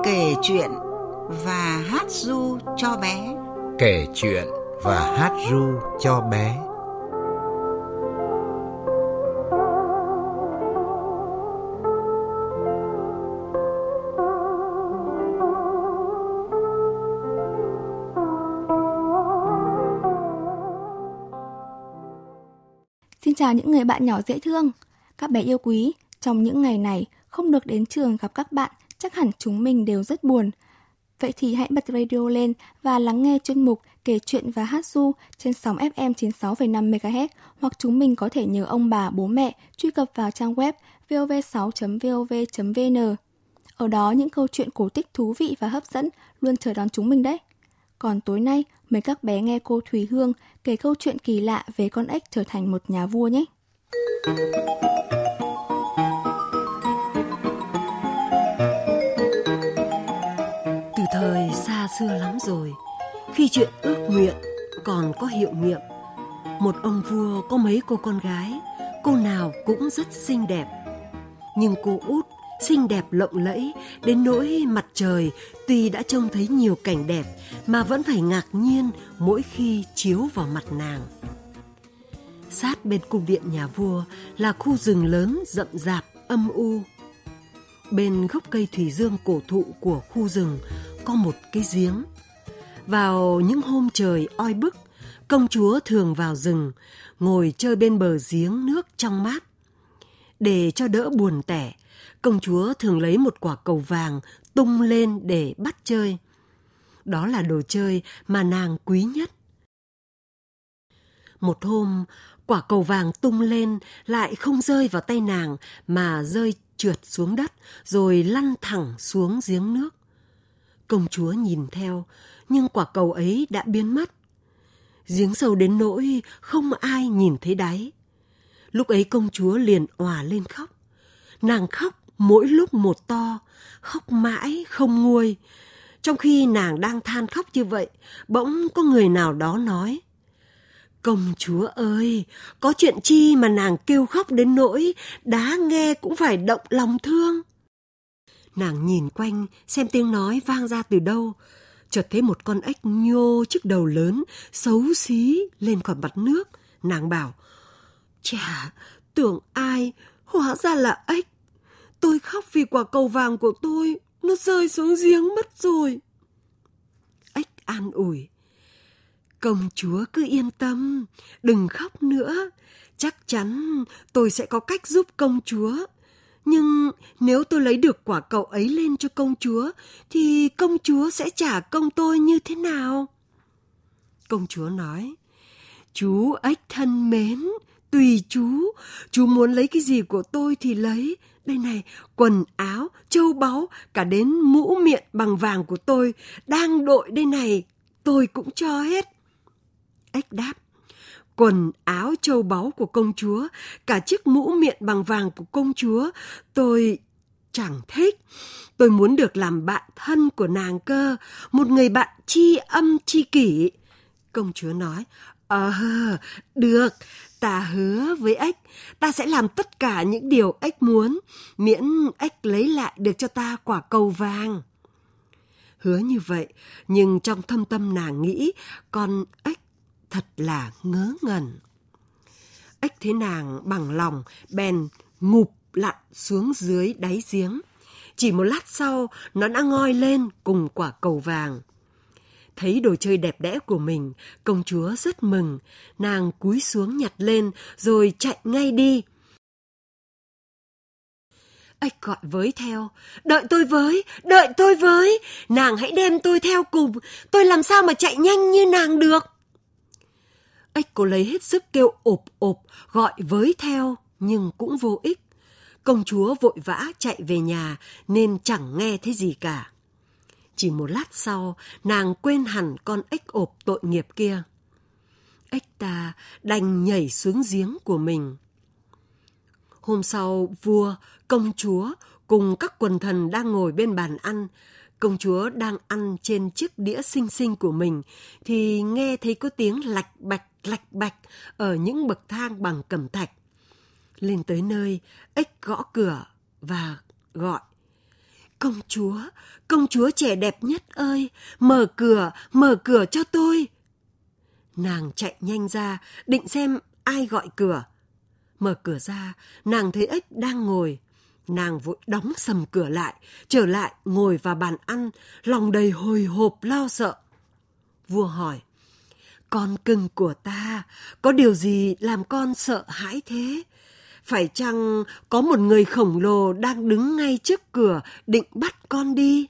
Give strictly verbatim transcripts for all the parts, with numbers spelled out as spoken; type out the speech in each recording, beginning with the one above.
Kể chuyện và hát ru cho bé. Kể chuyện và hát ru cho bé. Xin chào những người bạn nhỏ dễ thương. Các bé yêu quý, trong những ngày này không được đến trường gặp các bạn, chắc hẳn chúng mình đều rất buồn. Vậy thì hãy bật radio lên và lắng nghe chuyên mục Kể chuyện và hát ru trên sóng ép em chín mươi sáu phẩy năm mê ga héc, hoặc chúng mình có thể nhờ ông bà, bố mẹ truy cập vào trang web vov sáu chấm vov chấm vn. Ở đó những câu chuyện cổ tích thú vị và hấp dẫn luôn chờ đón chúng mình đấy. Còn tối nay, mời các bé nghe cô Thùy Hương kể câu chuyện kỳ lạ về con ếch trở thành một nhà vua nhé. Từ thời xa xưa lắm rồi, khi chuyện ước nguyện còn có hiệu nghiệm, một ông vua có mấy cô con gái, cô nào cũng rất xinh đẹp. Nhưng cô út xinh đẹp lộng lẫy đến nỗi mặt trời tuy đã trông thấy nhiều cảnh đẹp mà vẫn phải ngạc nhiên mỗi khi chiếu vào mặt nàng. Sát bên cung điện nhà vua là khu rừng lớn rậm rạp âm u. Bên gốc cây thủy dương cổ thụ của khu rừng có một cái giếng. Vào những hôm trời oi bức, công chúa thường vào rừng ngồi chơi bên bờ giếng nước trong mát. Để cho đỡ buồn tẻ, công chúa thường lấy một quả cầu vàng tung lên để bắt chơi. Đó là đồ chơi mà nàng quý nhất. Một hôm, quả cầu vàng tung lên lại không rơi vào tay nàng mà rơi trượt xuống đất rồi lăn thẳng xuống giếng nước. Công chúa nhìn theo, nhưng quả cầu ấy đã biến mất. Giếng sâu đến nỗi không ai nhìn thấy đáy. Lúc ấy công chúa liền òa lên khóc. Nàng khóc mỗi lúc một to, khóc mãi không nguôi. Trong khi nàng đang than khóc như vậy, bỗng có người nào đó nói: "Công chúa ơi, có chuyện chi mà nàng kêu khóc đến nỗi đá nghe cũng phải động lòng thương?" Nàng nhìn quanh xem tiếng nói vang ra từ đâu, chợt thấy một con ếch nhô chiếc đầu lớn, xấu xí lên khỏi mặt nước. Nàng bảo: "Chà, tưởng ai, hóa ra là ếch. Tôi khóc vì quả cầu vàng của tôi, nó rơi xuống giếng mất rồi." Ếch an ủi: "Công chúa cứ yên tâm, đừng khóc nữa. Chắc chắn tôi sẽ có cách giúp công chúa. Nhưng nếu tôi lấy được quả cầu ấy lên cho công chúa, thì công chúa sẽ trả công tôi như thế nào?" Công chúa nói: "Chú ếch thân mến, tùy chú. Chú muốn lấy cái gì của tôi thì lấy. Đây này, quần áo, châu báu, cả đến mũ miệng bằng vàng của tôi đang đội đây này, tôi cũng cho hết." Ếch đáp: "Quần áo châu báu của công chúa, cả chiếc mũ miệng bằng vàng của công chúa, tôi chẳng thích. Tôi muốn được làm bạn thân của nàng cơ, một người bạn tri âm tri kỷ." Công chúa nói: "Ờ, được, ta hứa với ếch, ta sẽ làm tất cả những điều ếch muốn, miễn ếch lấy lại được cho ta quả cầu vàng." Hứa như vậy, nhưng trong thâm tâm nàng nghĩ con ếch thật là ngớ ngẩn. Ếch thấy nàng bằng lòng, bèn ngụp lặn xuống dưới đáy giếng. Chỉ một lát sau, nó đã ngoi lên cùng quả cầu vàng. Thấy đồ chơi đẹp đẽ của mình, công chúa rất mừng. Nàng cúi xuống nhặt lên rồi chạy ngay đi. Ếch gọi với theo: "Đợi tôi với, đợi tôi với. Nàng hãy đem tôi theo cùng. Tôi làm sao mà chạy nhanh như nàng được?" Ếch cố lấy hết sức kêu ộp ộp, gọi với theo, nhưng cũng vô ích. Công chúa vội vã chạy về nhà nên chẳng nghe thấy gì cả. Chỉ một lát sau, nàng quên hẳn con ếch ộp tội nghiệp kia. Ếch ta đành nhảy xuống giếng của mình. Hôm sau, vua, công chúa cùng các quần thần đang ngồi bên bàn ăn. Công chúa đang ăn trên chiếc đĩa xinh xinh của mình thì nghe thấy có tiếng lạch bạch lạch bạch ở những bậc thang bằng cẩm thạch. Lên tới nơi, ếch gõ cửa và gọi: Công chúa, công chúa trẻ đẹp nhất ơi, mở cửa, mở cửa cho tôi. Nàng chạy nhanh ra, định xem ai gọi cửa. Mở cửa ra, nàng thấy ếch đang ngồi. Nàng vội đóng sầm cửa lại, trở lại ngồi vào bàn ăn, lòng đầy hồi hộp lo sợ. Vua hỏi, con cưng của ta, có điều gì làm con sợ hãi thế? Phải chăng có một người khổng lồ đang đứng ngay trước cửa định bắt con đi?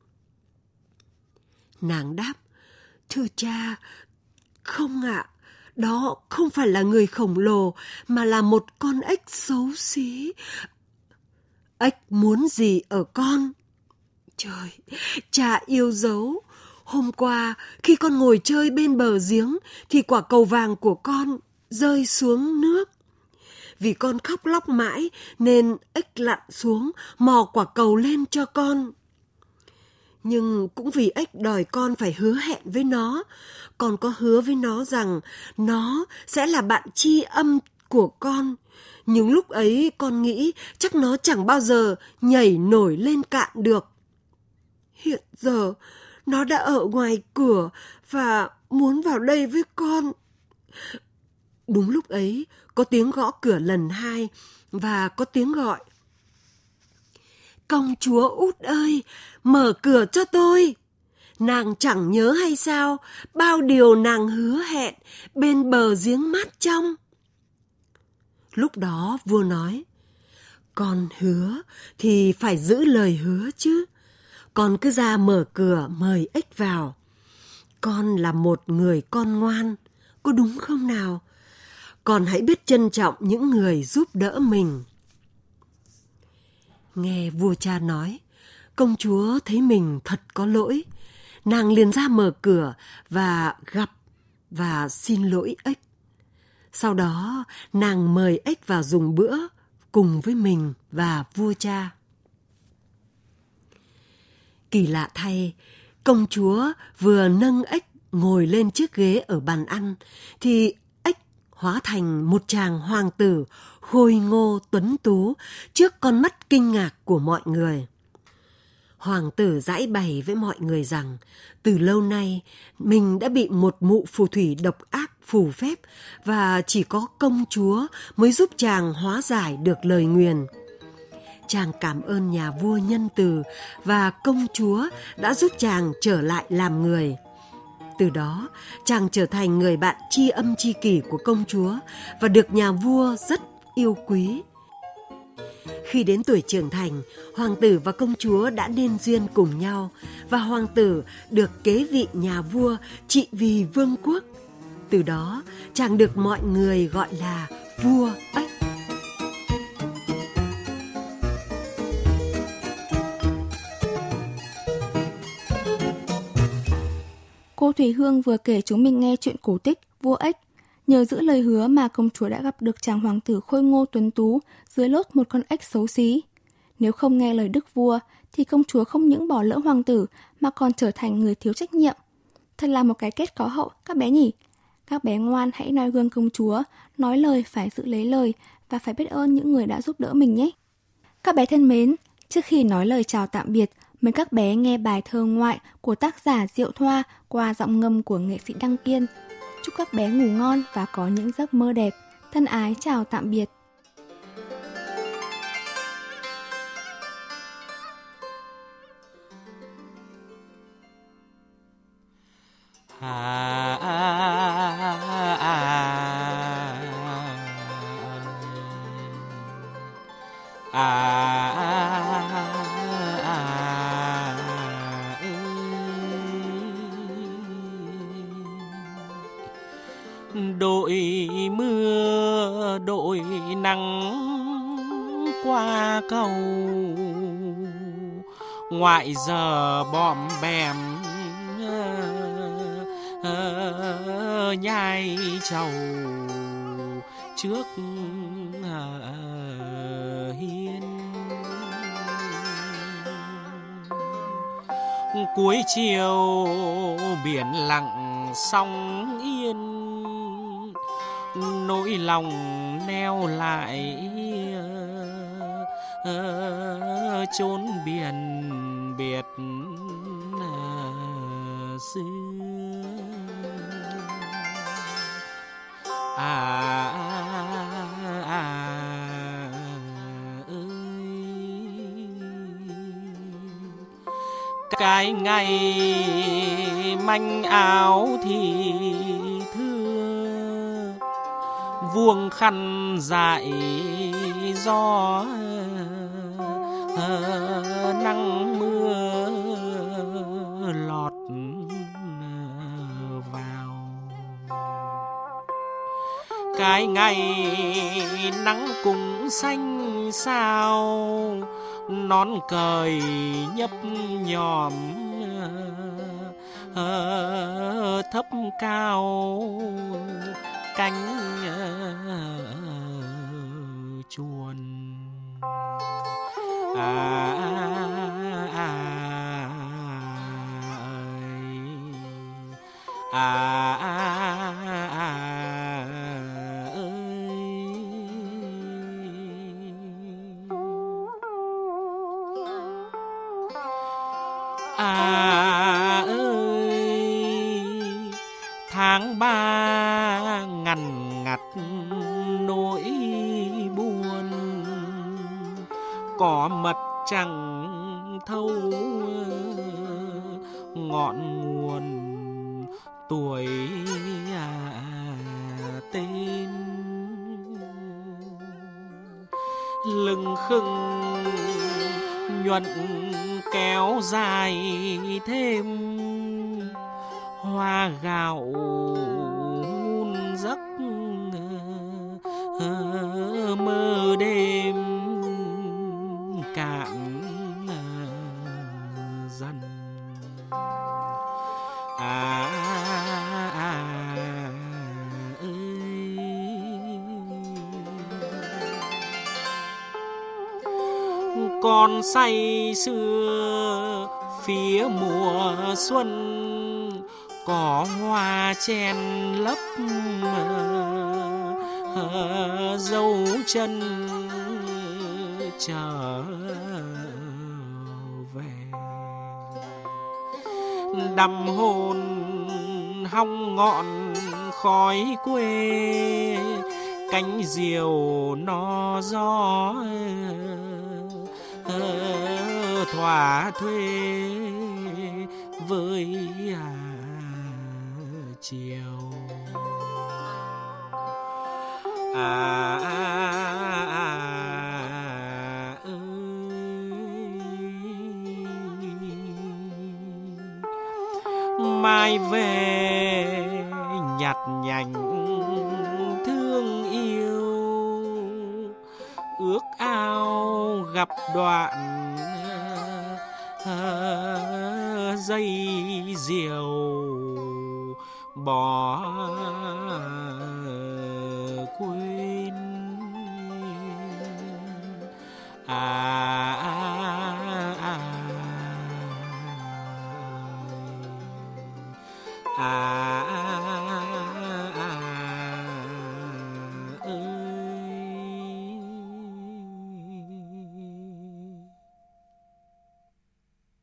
Nàng đáp, thưa cha, không ạ, đó không phải là người khổng lồ mà là một con ếch xấu xí. Ếch muốn gì ở con? Trời, cha yêu dấu. Hôm qua, khi con ngồi chơi bên bờ giếng, thì quả cầu vàng của con rơi xuống nước. Vì con khóc lóc mãi, nên ếch lặn xuống, mò quả cầu lên cho con. Nhưng cũng vì ếch đòi con phải hứa hẹn với nó, con có hứa với nó rằng nó sẽ là bạn tri âm của con. Nhưng lúc ấy con nghĩ chắc nó chẳng bao giờ nhảy nổi lên cạn được. Hiện giờ nó đã ở ngoài cửa và muốn vào đây với con. Đúng lúc ấy có tiếng gõ cửa lần hai và có tiếng gọi. Công chúa út ơi, mở cửa cho tôi. Nàng chẳng nhớ hay sao, bao điều nàng hứa hẹn bên bờ giếng mát trong. Lúc đó vua nói, con hứa thì phải giữ lời hứa chứ. Con cứ ra mở cửa mời ếch vào. Con là một người con ngoan, có đúng không nào? Con hãy biết trân trọng những người giúp đỡ mình. Nghe vua cha nói, công chúa thấy mình thật có lỗi. Nàng liền ra mở cửa và gặp và xin lỗi ếch. Sau đó nàng mời ếch vào dùng bữa cùng với mình và vua cha. Kỳ lạ thay, công chúa vừa nâng ếch ngồi lên chiếc ghế ở bàn ăn, thì ếch hóa thành một chàng hoàng tử khôi ngô tuấn tú trước con mắt kinh ngạc của mọi người. Hoàng tử giãi bày với mọi người rằng từ lâu nay mình đã bị một mụ phù thủy độc ác phù phép và chỉ có công chúa mới giúp chàng hóa giải được lời nguyền. Chàng cảm ơn nhà vua nhân từ và công chúa đã giúp chàng trở lại làm người. Từ đó, chàng trở thành người bạn tri âm tri kỷ của công chúa và được nhà vua rất yêu quý. Khi đến tuổi trưởng thành, hoàng tử và công chúa đã nên duyên cùng nhau và hoàng tử được kế vị nhà vua trị vì vương quốc. Từ đó, chàng được mọi người gọi là vua ếch. Cô Thùy Hương vừa kể chúng mình nghe chuyện cổ tích Vua Ếch. Nhờ giữ lời hứa mà công chúa đã gặp được chàng hoàng tử khôi ngô tuấn tú dưới lốt một con ếch xấu xí. Nếu không nghe lời đức vua thì công chúa không những bỏ lỡ hoàng tử mà còn trở thành người thiếu trách nhiệm. Thật là một cái kết có hậu các bé nhỉ. Các bé ngoan hãy noi gương công chúa, nói lời phải giữ lấy lời và phải biết ơn những người đã giúp đỡ mình nhé. Các bé thân mến, trước khi nói lời chào tạm biệt, mời các bé nghe bài thơ ngoại của tác giả Diệu Thoa qua giọng ngâm của nghệ sĩ Đăng Kiên. Chúc các bé ngủ ngon và có những giấc mơ đẹp. Thân ái chào tạm biệt. À, à, à, à, à, à, đội mưa đội nắng qua cầu, ngoại giờ bòm bèm nhai trầu trước hiên. Cuối chiều biển lặng sóng yên, nỗi lòng neo lại chốn biển biệt xưa. À, à, à ơi, cái ngày manh áo thì thưa, vuông khăn dại gió nắng mưa lọt vào. Cái ngày nắng cũng xanh sao, nón cời nhấp nhòm thấp cao cánh chuồn. À, à, à, à, à, à, à ơi, tháng ba ngằn ngặt nỗi buồn, cỏ mật chẳng thâu ngọn nguồn tuổi à, tên. Lưng khừng nhuận kéo dài thêm, hoa gạo ngun giấc mơ đêm cạn dần. À, à, ơi, con say sưa phía mùa xuân, có hoa chen lấp dấu chân trở về. Đầm hồn hong ngọn khói quê, cánh diều no gió thỏa thuê với à, chiều. À, à, à, ơi, mai về nhặt nhạnh thương yêu, ước ao gặp đoạn dây diều bỏ quên. À, à, à, à, à.